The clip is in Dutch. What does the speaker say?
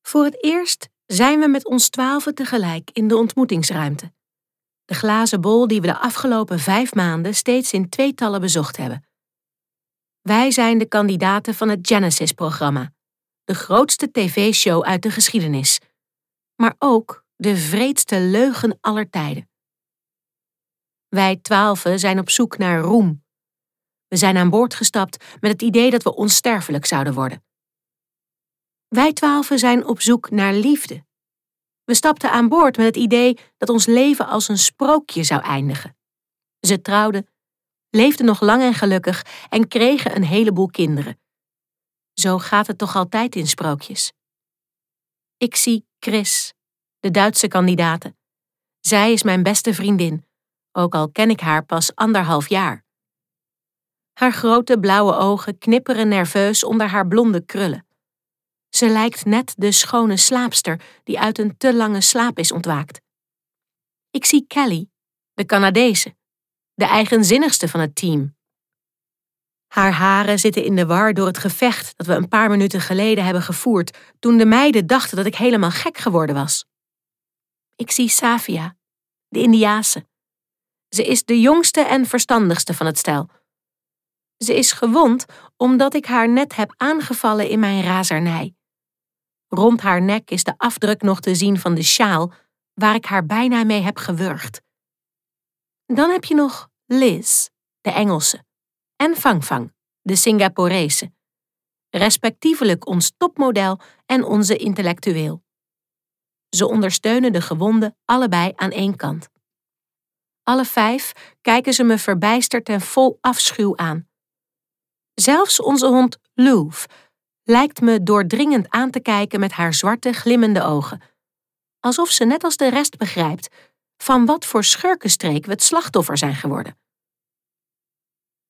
Voor het eerst zijn we met ons 12 tegelijk in de ontmoetingsruimte. De glazen bol die we de afgelopen 5 maanden steeds in tweetallen bezocht hebben. Wij zijn de kandidaten van het Genesis-programma, de grootste tv-show uit de geschiedenis, maar ook de wreedste leugen aller tijden. Wij 12 zijn op zoek naar roem. We zijn aan boord gestapt met het idee dat we onsterfelijk zouden worden. Wij 12 zijn op zoek naar liefde. We stapten aan boord met het idee dat ons leven als een sprookje zou eindigen. Ze trouwden, leefden nog lang en gelukkig en kregen een heleboel kinderen. Zo gaat het toch altijd in sprookjes. Ik zie Chris, de Duitse kandidate. Zij is mijn beste vriendin, ook al ken ik haar pas 1,5 jaar. Haar grote blauwe ogen knipperen nerveus onder haar blonde krullen. Ze lijkt net de schone slaapster die uit een te lange slaap is ontwaakt. Ik zie Kelly, de Canadese, de eigenzinnigste van het team. Haar haren zitten in de war door het gevecht dat we een paar minuten geleden hebben gevoerd toen de meiden dachten dat ik helemaal gek geworden was. Ik zie Safia, de Indiase. Ze is de jongste en verstandigste van het stel. Ze is gewond omdat ik haar net heb aangevallen in mijn razernij. Rond haar nek is de afdruk nog te zien van de sjaal waar ik haar bijna mee heb gewurgd. Dan heb je nog Liz, de Engelse, en Fang Fang, de Singaporese. Respectievelijk ons topmodel en onze intellectueel. Ze ondersteunen de gewonden allebei aan één kant. Alle 5 kijken ze me verbijsterd en vol afschuw aan. Zelfs onze hond Loef lijkt me doordringend aan te kijken met haar zwarte, glimmende ogen. Alsof ze net als de rest begrijpt van wat voor schurkenstreek we het slachtoffer zijn geworden.